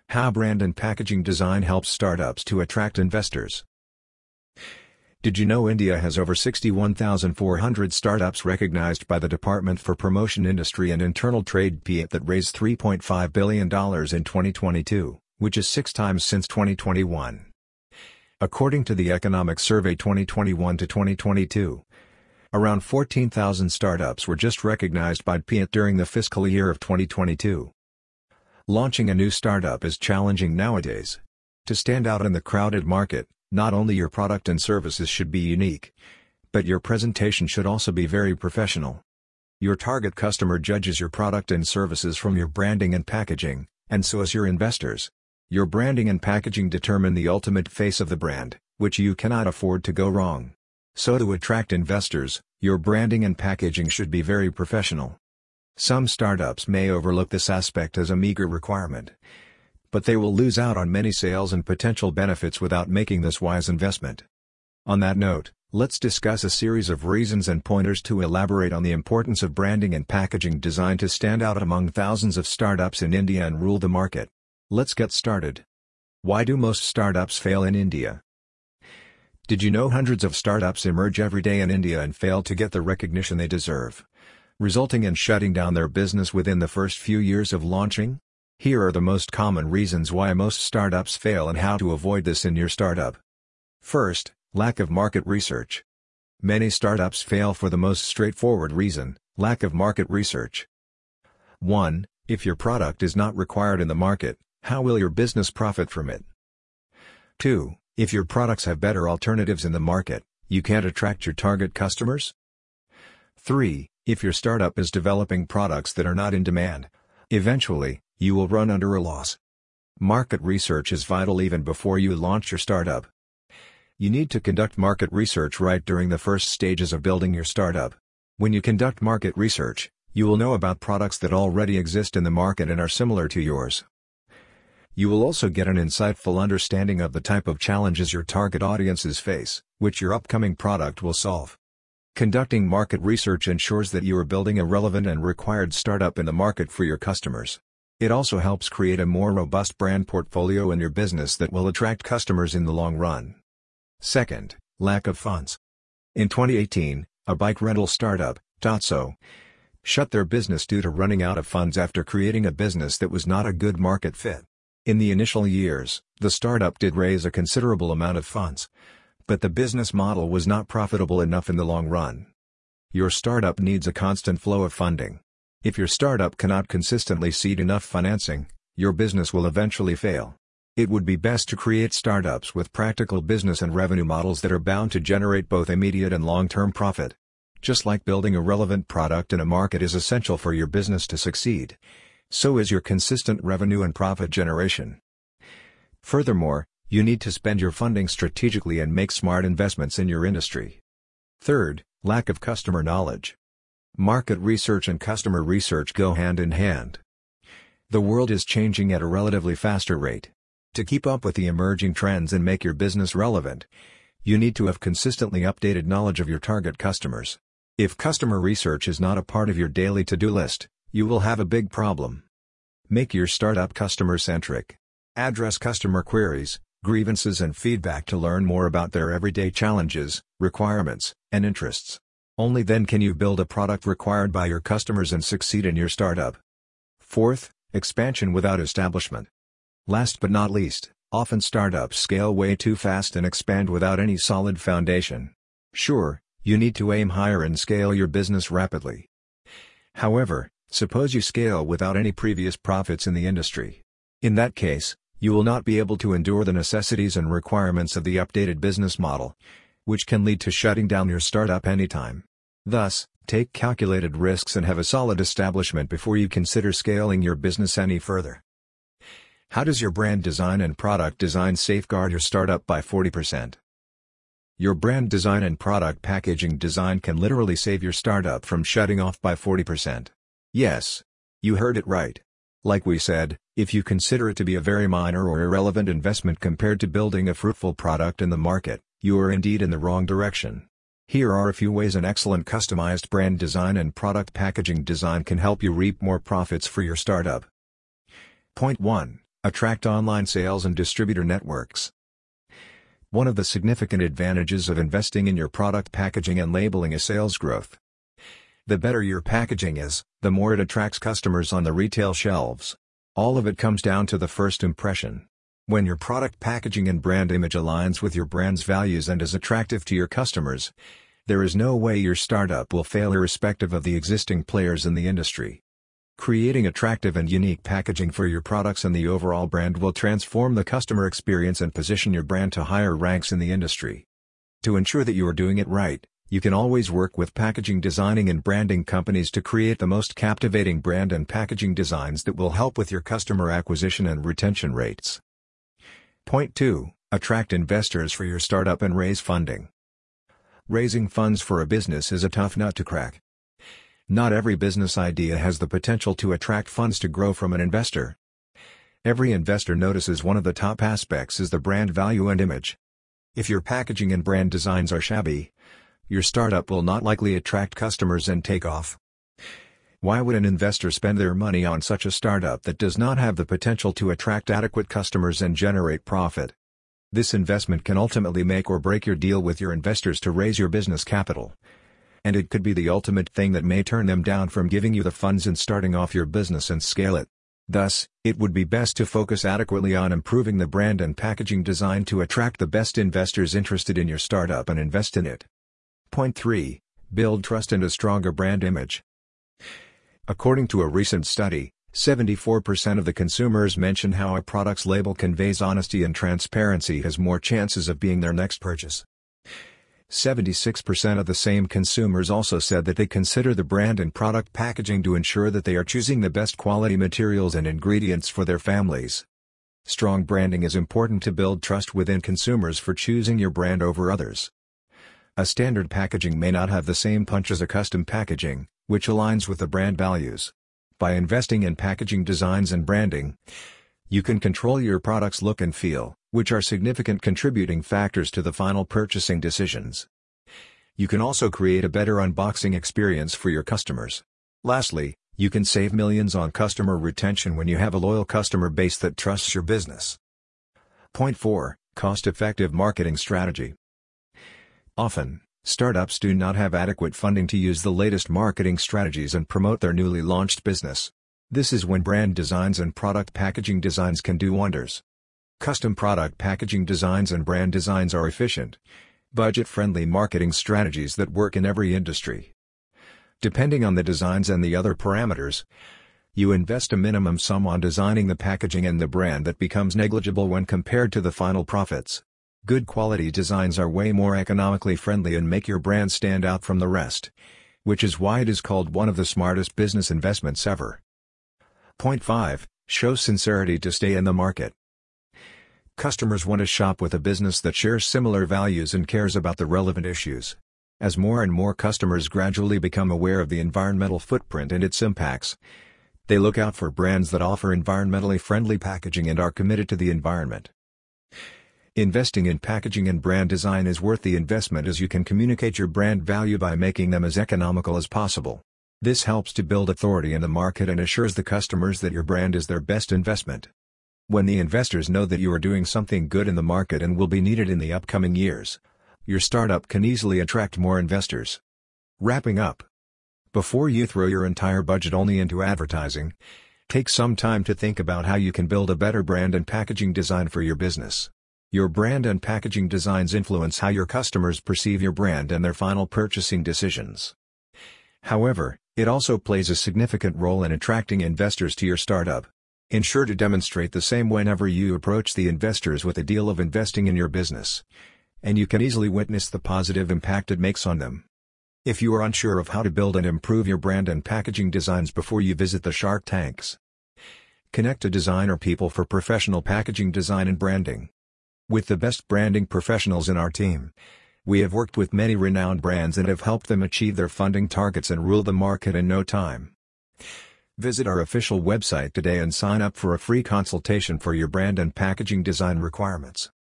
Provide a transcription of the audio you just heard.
How brand and packaging design helps startups to attract investors. Did you know India has over 61,400 startups recognized by the Department for Promotion Industry and Internal Trade (PIIT) that raised $3.5 billion in 2022, which is 6 times since 2021. According to the Economic Survey 2021 to 2022, around 14,000 startups were just recognized by PIIT during the fiscal year of 2022. Launching a new startup is challenging nowadays. To stand out in the crowded market, not only your product and services should be unique, but your presentation should also be very professional. Your target customer judges your product and services from your branding and packaging, and so as your investors. Your branding and packaging determine the ultimate face of the brand, which you cannot afford to go wrong. So to attract investors, your branding and packaging should be very professional. Some startups may overlook this aspect as a meager requirement, but they will lose out on many sales and potential benefits without making this wise investment. On that note, let's discuss a series of reasons and pointers to elaborate on the importance of branding and packaging design to stand out among thousands of startups in India and rule the market. Let's get started. Why do most startups fail in India? Did you know hundreds of startups emerge every day in India and fail to get the recognition they deserve, resulting in shutting down their business within the first few years of launching? Here are the most common reasons why most startups fail and how to avoid this in your startup. First, lack of market research. Many startups fail for the most straightforward reason: lack of market research. 1. If your product is not required in the market, how will your business profit from it? 2. If your products have better alternatives in the market, you can't attract your target customers? 3. If your startup is developing products that are not in demand, eventually, you will run under a loss. Market research is vital even before you launch your startup. You need to conduct market research right during the first stages of building your startup. When you conduct market research, you will know about products that already exist in the market and are similar to yours. You will also get an insightful understanding of the type of challenges your target audiences face, which your upcoming product will solve. Conducting market research ensures that you are building a relevant and required startup in the market for your customers. It also helps create a more robust brand portfolio in your business that will attract customers in the long run. Second, lack of funds. In 2018, a bike rental startup, Tatso, shut their business due to running out of funds after creating a business that was not a good market fit. In the initial years, the startup did raise a considerable amount of funds, but the business model was not profitable enough in the long run. Your startup needs a constant flow of funding. If your startup cannot consistently seed enough financing, your business will eventually fail. It would be best to create startups with practical business and revenue models that are bound to generate both immediate and long-term profit. Just like building a relevant product in a market is essential for your business to succeed, so is your consistent revenue and profit generation. Furthermore, you need to spend your funding strategically and make smart investments in your industry. Third, lack of customer knowledge. Market research and customer research go hand in hand. The world is changing at a relatively faster rate. To keep up with the emerging trends and make your business relevant, you need to have consistently updated knowledge of your target customers. If customer research is not a part of your daily to-do list, you will have a big problem. Make your startup customer-centric. Address customer queries, grievances and feedback to learn more about their everyday challenges, requirements, and interests. Only then can you build a product required by your customers and succeed in your startup. Fourth, expansion without establishment. Last but not least, often startups scale way too fast and expand without any solid foundation. Sure, you need to aim higher and scale your business rapidly. However, suppose you scale without any previous profits in the industry. In that case, you will not be able to endure the necessities and requirements of the updated business model, which can lead to shutting down your startup anytime. Thus, take calculated risks and have a solid establishment before you consider scaling your business any further. How does your brand design and product design safeguard your startup by 40%? Your brand design and product packaging design can literally save your startup from shutting off by 40%. Yes, you heard it right. Like we said, if you consider it to be a very minor or irrelevant investment compared to building a fruitful product in the market, you are indeed in the wrong direction. Here are a few ways an excellent customized brand design and product packaging design can help you reap more profits for your startup. Point 1. Attract online sales and distributor networks. One of the significant advantages of investing in your product packaging and labeling is sales growth. The better your packaging is, the more it attracts customers on the retail shelves. All of it comes down to the first impression. When your product packaging and brand image aligns with your brand's values and is attractive to your customers, there is no way your startup will fail irrespective of the existing players in the industry. Creating attractive and unique packaging for your products and the overall brand will transform the customer experience and position your brand to higher ranks in the industry. To ensure that you are doing it right, you can always work with packaging designing and branding companies to create the most captivating brand and packaging designs that will help with your customer acquisition and retention rates. Point 2. Attract investors for your startup and raise funding. Raising funds for a business is a tough nut to crack. Not every business idea has the potential to attract funds to grow from an investor. Every investor notices one of the top aspects is the brand value and image. If your packaging and brand designs are shabby, your startup will not likely attract customers and take off. Why would an investor spend their money on such a startup that does not have the potential to attract adequate customers and generate profit? This investment can ultimately make or break your deal with your investors to raise your business capital. And it could be the ultimate thing that may turn them down from giving you the funds and starting off your business and scale it. Thus, it would be best to focus adequately on improving the brand and packaging design to attract the best investors interested in your startup and invest in it. Point 3. Build trust and a stronger brand image. According to a recent study, 74% of the consumers mention how a product's label conveys honesty and transparency has more chances of being their next purchase. 76% of the same consumers also said that they consider the brand and product packaging to ensure that they are choosing the best quality materials and ingredients for their families. Strong branding is important to build trust within consumers for choosing your brand over others. A standard packaging may not have the same punch as a custom packaging, which aligns with the brand values. By investing in packaging designs and branding, you can control your product's look and feel, which are significant contributing factors to the final purchasing decisions. You can also create a better unboxing experience for your customers. Lastly, you can save millions on customer retention when you have a loyal customer base that trusts your business. Point 4. Cost-effective marketing strategy. Often, startups do not have adequate funding to use the latest marketing strategies and promote their newly launched business. This is when brand designs and product packaging designs can do wonders. Custom product packaging designs and brand designs are efficient, budget-friendly marketing strategies that work in every industry. Depending on the designs and the other parameters, you invest a minimum sum on designing the packaging and the brand that becomes negligible when compared to the final profits. Good quality designs are way more economically friendly and make your brand stand out from the rest, which is why it is called one of the smartest business investments ever. Point 5. Show sincerity to stay in the market. Customers want to shop with a business that shares similar values and cares about the relevant issues. As more and more customers gradually become aware of the environmental footprint and its impacts, they look out for brands that offer environmentally friendly packaging and are committed to the environment. Investing in packaging and brand design is worth the investment as you can communicate your brand value by making them as economical as possible. This helps to build authority in the market and assures the customers that your brand is their best investment. When the investors know that you are doing something good in the market and will be needed in the upcoming years, your startup can easily attract more investors. Wrapping up. Before you throw your entire budget only into advertising, take some time to think about how you can build a better brand and packaging design for your business. Your brand and packaging designs influence how your customers perceive your brand and their final purchasing decisions. However, it also plays a significant role in attracting investors to your startup. Ensure to demonstrate the same whenever you approach the investors with a deal of investing in your business, and you can easily witness the positive impact it makes on them. If you are unsure of how to build and improve your brand and packaging designs before you visit the Shark Tanks, connect to Designer People for professional packaging design and branding. With the best branding professionals in our team, we have worked with many renowned brands and have helped them achieve their funding targets and rule the market in no time. Visit our official website today and sign up for a free consultation for your brand and packaging design requirements.